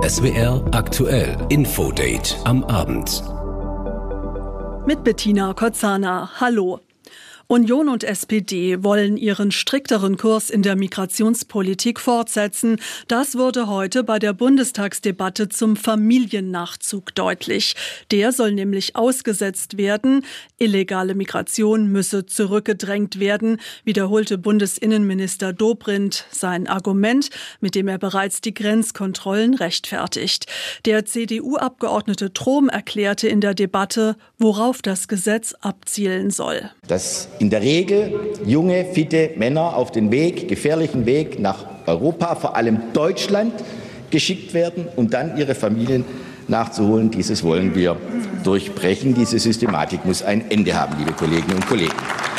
SWR aktuell Infodate am Abend. Mit Bettina Kotzana. Hallo. Union und SPD wollen ihren strikteren Kurs in der Migrationspolitik fortsetzen. Das wurde heute bei der Bundestagsdebatte zum Familiennachzug deutlich. Der soll nämlich ausgesetzt werden. Illegale Migration müsse zurückgedrängt werden, wiederholte Bundesinnenminister Dobrindt sein Argument, mit dem er bereits die Grenzkontrollen rechtfertigt. Der CDU-Abgeordnete Trom erklärte in der Debatte, worauf das Gesetz abzielen soll. Dass in der Regel junge, fitte Männer auf den gefährlichen Weg nach Europa, vor allem Deutschland, geschickt werden, um dann ihre Familien nachzuholen. Dieses wollen wir durchbrechen. Diese Systematik muss ein Ende haben, liebe Kolleginnen und Kollegen.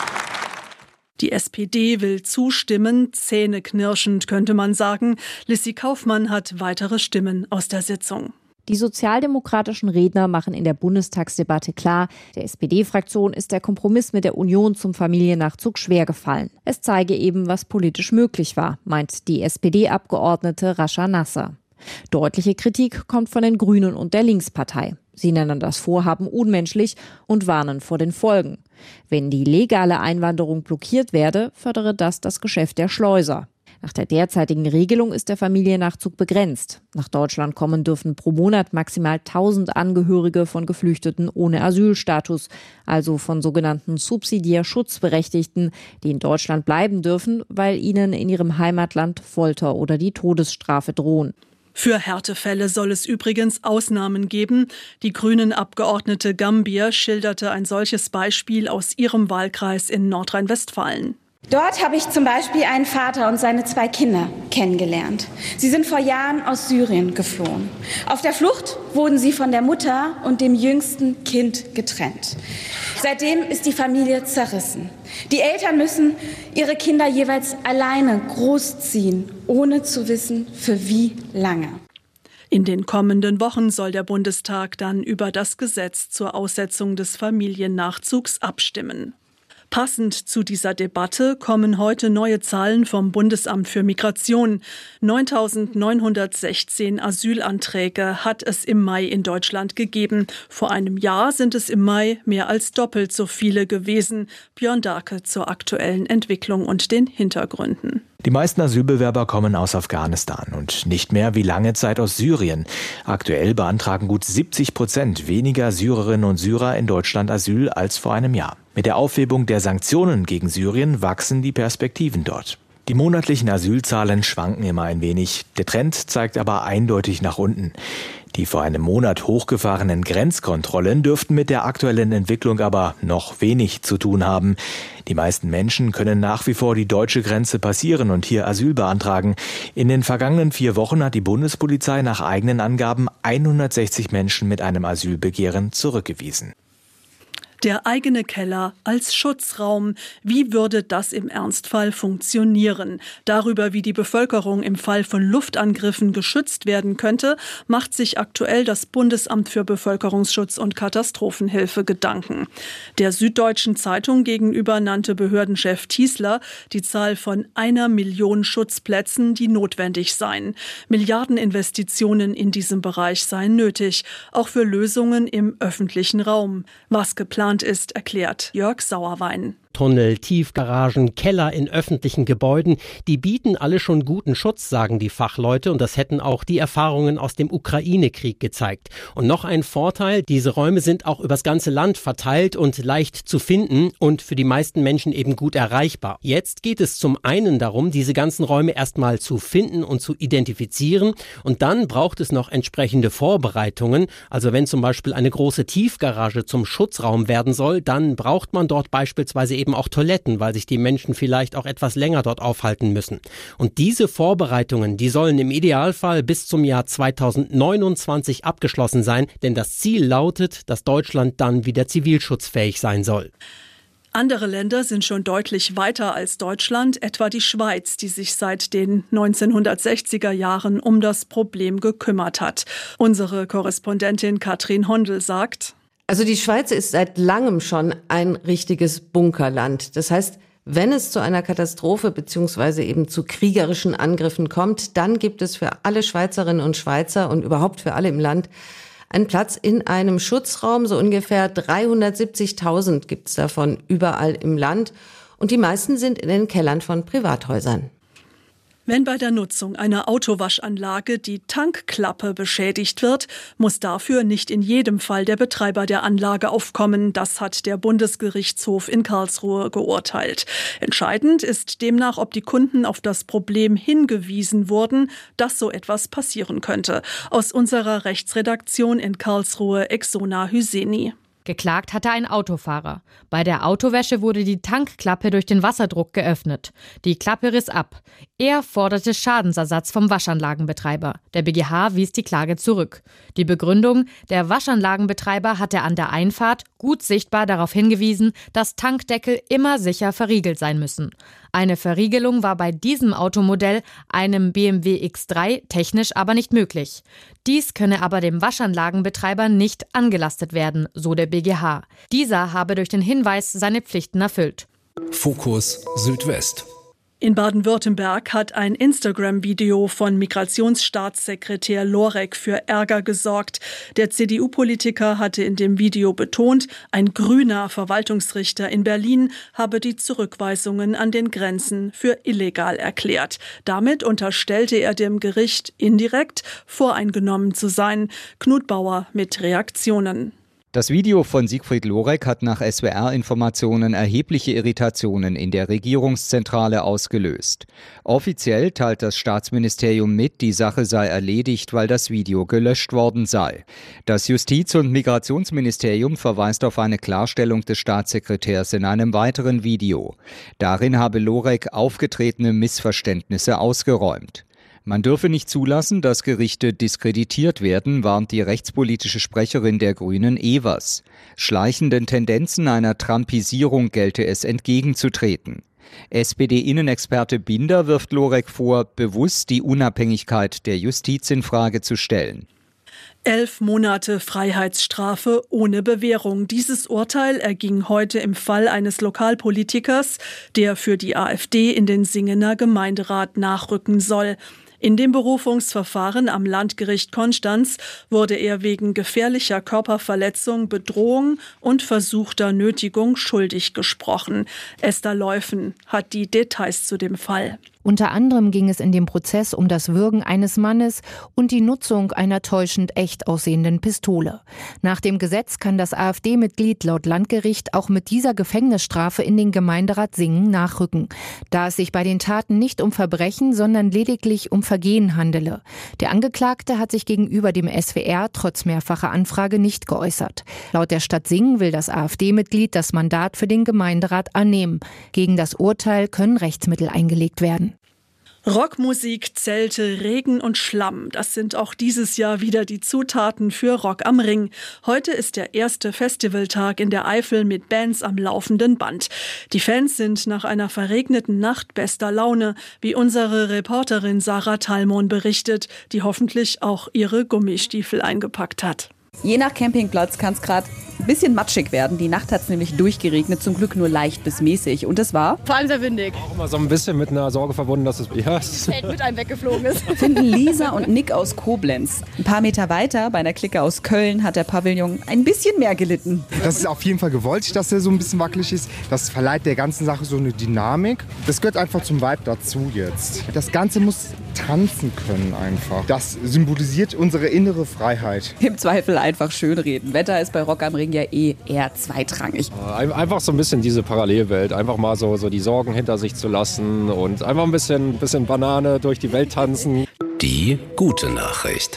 Die SPD will zustimmen, zähneknirschend könnte man sagen. Lissy Kaufmann hat weitere Stimmen aus der Sitzung. Die sozialdemokratischen Redner machen in der Bundestagsdebatte klar, der SPD-Fraktion ist der Kompromiss mit der Union zum Familiennachzug schwer gefallen. Es zeige eben, was politisch möglich war, meint die SPD-Abgeordnete Rascha Nasser. Deutliche Kritik kommt von den Grünen und der Linkspartei. Sie nennen das Vorhaben unmenschlich und warnen vor den Folgen. Wenn die legale Einwanderung blockiert werde, fördere das Geschäft der Schleuser. Nach der derzeitigen Regelung ist der Familiennachzug begrenzt. Nach Deutschland kommen dürfen pro Monat maximal 1000 Angehörige von Geflüchteten ohne Asylstatus, also von sogenannten subsidiär Schutzberechtigten, die in Deutschland bleiben dürfen, weil ihnen in ihrem Heimatland Folter oder die Todesstrafe drohen. Für Härtefälle soll es übrigens Ausnahmen geben. Die Grünen-Abgeordnete Gambier schilderte ein solches Beispiel aus ihrem Wahlkreis in Nordrhein-Westfalen. Dort habe ich zum Beispiel einen Vater und seine 2 Kinder kennengelernt. Sie sind vor Jahren aus Syrien geflohen. Auf der Flucht wurden sie von der Mutter und dem jüngsten Kind getrennt. Seitdem ist die Familie zerrissen. Die Eltern müssen ihre Kinder jeweils alleine großziehen, ohne zu wissen, für wie lange. In den kommenden Wochen soll der Bundestag dann über das Gesetz zur Aussetzung des Familiennachzugs abstimmen. Passend zu dieser Debatte kommen heute neue Zahlen vom Bundesamt für Migration. 9.916 Asylanträge hat es im Mai in Deutschland gegeben. Vor einem Jahr sind es im Mai mehr als doppelt so viele gewesen. Björn Dahlke zur aktuellen Entwicklung und den Hintergründen. Die meisten Asylbewerber kommen aus Afghanistan und nicht mehr wie lange Zeit aus Syrien. Aktuell beantragen gut 70% weniger Syrerinnen und Syrer in Deutschland Asyl als vor einem Jahr. Mit der Aufhebung der Sanktionen gegen Syrien wachsen die Perspektiven dort. Die monatlichen Asylzahlen schwanken immer ein wenig. Der Trend zeigt aber eindeutig nach unten. Die vor einem Monat hochgefahrenen Grenzkontrollen dürften mit der aktuellen Entwicklung aber noch wenig zu tun haben. Die meisten Menschen können nach wie vor die deutsche Grenze passieren und hier Asyl beantragen. In den vergangenen 4 Wochen hat die Bundespolizei nach eigenen Angaben 160 Menschen mit einem Asylbegehren zurückgewiesen. Der eigene Keller als Schutzraum. Wie würde das im Ernstfall funktionieren? Darüber, wie die Bevölkerung im Fall von Luftangriffen geschützt werden könnte, macht sich aktuell das Bundesamt für Bevölkerungsschutz und Katastrophenhilfe Gedanken. Der Süddeutschen Zeitung gegenüber nannte Behördenchef Tiesler die Zahl von 1 Million Schutzplätzen, die notwendig seien. Milliardeninvestitionen in diesem Bereich seien nötig, auch für Lösungen im öffentlichen Raum. Was geplant ist, erklärt Jörg Sauerwein. Tunnel, Tiefgaragen, Keller in öffentlichen Gebäuden, die bieten alle schon guten Schutz, sagen die Fachleute, und das hätten auch die Erfahrungen aus dem Ukraine-Krieg gezeigt. Und noch ein Vorteil, diese Räume sind auch übers ganze Land verteilt und leicht zu finden und für die meisten Menschen eben gut erreichbar. Jetzt geht es zum einen darum, diese ganzen Räume erstmal zu finden und zu identifizieren, und dann braucht es noch entsprechende Vorbereitungen. Also wenn zum Beispiel eine große Tiefgarage zum Schutzraum werden soll, dann braucht man dort beispielsweise eben auch Toiletten, weil sich die Menschen vielleicht auch etwas länger dort aufhalten müssen. Und diese Vorbereitungen, die sollen im Idealfall bis zum Jahr 2029 abgeschlossen sein, denn das Ziel lautet, dass Deutschland dann wieder zivilschutzfähig sein soll. Andere Länder sind schon deutlich weiter als Deutschland, etwa die Schweiz, die sich seit den 1960er Jahren um das Problem gekümmert hat. Unsere Korrespondentin Katrin Hondel sagt: Also die Schweiz ist seit langem schon ein richtiges Bunkerland. Das heißt, Wenn es zu einer Katastrophe bzw. eben zu kriegerischen Angriffen kommt, dann gibt es für alle Schweizerinnen und Schweizer und überhaupt für alle im Land einen Platz in einem Schutzraum. So ungefähr 370.000 gibt es davon überall im Land. Und die meisten sind in den Kellern von Privathäusern. Wenn bei der Nutzung einer Autowaschanlage die Tankklappe beschädigt wird, muss dafür nicht in jedem Fall der Betreiber der Anlage aufkommen. Das hat der Bundesgerichtshof in Karlsruhe geurteilt. Entscheidend ist demnach, ob die Kunden auf das Problem hingewiesen wurden, dass so etwas passieren könnte. Aus unserer Rechtsredaktion in Karlsruhe, Exona Hüseni. Geklagt hatte ein Autofahrer. Bei der Autowäsche wurde die Tankklappe durch den Wasserdruck geöffnet. Die Klappe riss ab. Er forderte Schadensersatz vom Waschanlagenbetreiber. Der BGH wies die Klage zurück. Die Begründung: Der Waschanlagenbetreiber hatte an der Einfahrt gut sichtbar darauf hingewiesen, dass Tankdeckel immer sicher verriegelt sein müssen. Eine Verriegelung war bei diesem Automodell, einem BMW X3, technisch aber nicht möglich. Dies könne aber dem Waschanlagenbetreiber nicht angelastet werden, so der BGH. Dieser habe durch den Hinweis seine Pflichten erfüllt. Fokus Südwest. In Baden-Württemberg hat ein Instagram-Video von Migrationsstaatssekretär Lorek für Ärger gesorgt. Der CDU-Politiker hatte in dem Video betont, ein grüner Verwaltungsrichter in Berlin habe die Zurückweisungen an den Grenzen für illegal erklärt. Damit unterstellte er dem Gericht indirekt voreingenommen zu sein. Knut Bauer mit Reaktionen. Das Video von Siegfried Lorek hat nach SWR-Informationen erhebliche Irritationen in der Regierungszentrale ausgelöst. Offiziell teilt das Staatsministerium mit, die Sache sei erledigt, weil das Video gelöscht worden sei. Das Justiz- und Migrationsministerium verweist auf eine Klarstellung des Staatssekretärs in einem weiteren Video. Darin habe Lorek aufgetretene Missverständnisse ausgeräumt. Man dürfe nicht zulassen, dass Gerichte diskreditiert werden, warnt die rechtspolitische Sprecherin der Grünen Evers. Schleichenden Tendenzen einer Trumpisierung gelte es entgegenzutreten. SPD-Innenexperte Binder wirft Lorek vor, bewusst die Unabhängigkeit der Justiz in Frage zu stellen. 11 Monate Freiheitsstrafe ohne Bewährung. Dieses Urteil erging heute im Fall eines Lokalpolitikers, der für die AfD in den Singener Gemeinderat nachrücken soll. In dem Berufungsverfahren am Landgericht Konstanz wurde er wegen gefährlicher Körperverletzung, Bedrohung und versuchter Nötigung schuldig gesprochen. Esther Leufen hat die Details zu dem Fall. Unter anderem ging es in dem Prozess um das Würgen eines Mannes und die Nutzung einer täuschend echt aussehenden Pistole. Nach dem Gesetz kann das AfD-Mitglied laut Landgericht auch mit dieser Gefängnisstrafe in den Gemeinderat Singen nachrücken, da es sich bei den Taten nicht um Verbrechen, sondern lediglich um Vergehen handele. Der Angeklagte hat sich gegenüber dem SWR trotz mehrfacher Anfrage nicht geäußert. Laut der Stadt Singen will das AfD-Mitglied das Mandat für den Gemeinderat annehmen. Gegen das Urteil können Rechtsmittel eingelegt werden. Rockmusik, Zelte, Regen und Schlamm, das sind auch dieses Jahr wieder die Zutaten für Rock am Ring. Heute ist der erste Festivaltag in der Eifel mit Bands am laufenden Band. Die Fans sind nach einer verregneten Nacht bester Laune, wie unsere Reporterin Sarah Talmon berichtet, die hoffentlich auch ihre Gummistiefel eingepackt hat. Je nach Campingplatz kann es gerade ein bisschen matschig werden. Die Nacht hat es nämlich durchgeregnet, zum Glück nur leicht bis mäßig. Und es war vor allem sehr windig. Auch immer so ein bisschen mit einer Sorge verbunden, dass das Feld mit einem weggeflogen ist. Finden Lisa und Nick aus Koblenz. Ein paar Meter weiter, bei einer Clique aus Köln, hat der Pavillon ein bisschen mehr gelitten. Das ist auf jeden Fall gewollt, dass er so ein bisschen wackelig ist. Das verleiht der ganzen Sache so eine Dynamik. Das gehört einfach zum Vibe dazu jetzt. Das Ganze muss tanzen können einfach. Das symbolisiert unsere innere Freiheit. Im Zweifel einfach schönreden. Wetter ist bei Rock am Ring ja eher zweitrangig. Einfach so ein bisschen diese Parallelwelt. Einfach mal so die Sorgen hinter sich zu lassen und einfach ein bisschen Banane durch die Welt tanzen. Die gute Nachricht.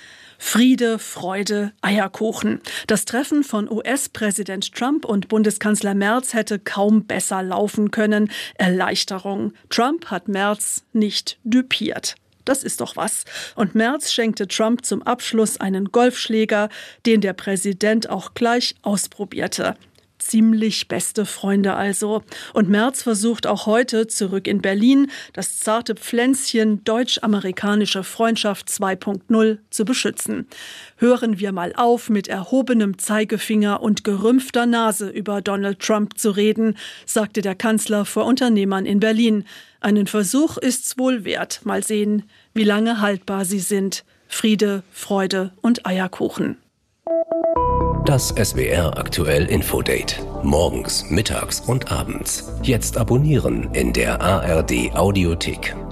Friede, Freude, Eierkuchen. Das Treffen von US-Präsident Trump und Bundeskanzler Merz hätte kaum besser laufen können. Erleichterung. Trump hat Merz nicht düpiert. Das ist doch was. Und Merz schenkte Trump zum Abschluss einen Golfschläger, den der Präsident auch gleich ausprobierte. Ziemlich beste Freunde also. Und Merz versucht auch heute zurück in Berlin das zarte Pflänzchen deutsch-amerikanische Freundschaft 2.0 zu beschützen. Hören wir mal auf, mit erhobenem Zeigefinger und gerümpfter Nase über Donald Trump zu reden, sagte der Kanzler vor Unternehmern in Berlin. Einen Versuch ist's wohl wert. Mal sehen, wie lange haltbar sie sind. Friede, Freude und Eierkuchen. Das SWR aktuell Infodate. Morgens, mittags und abends. Jetzt abonnieren in der ARD Audiothek.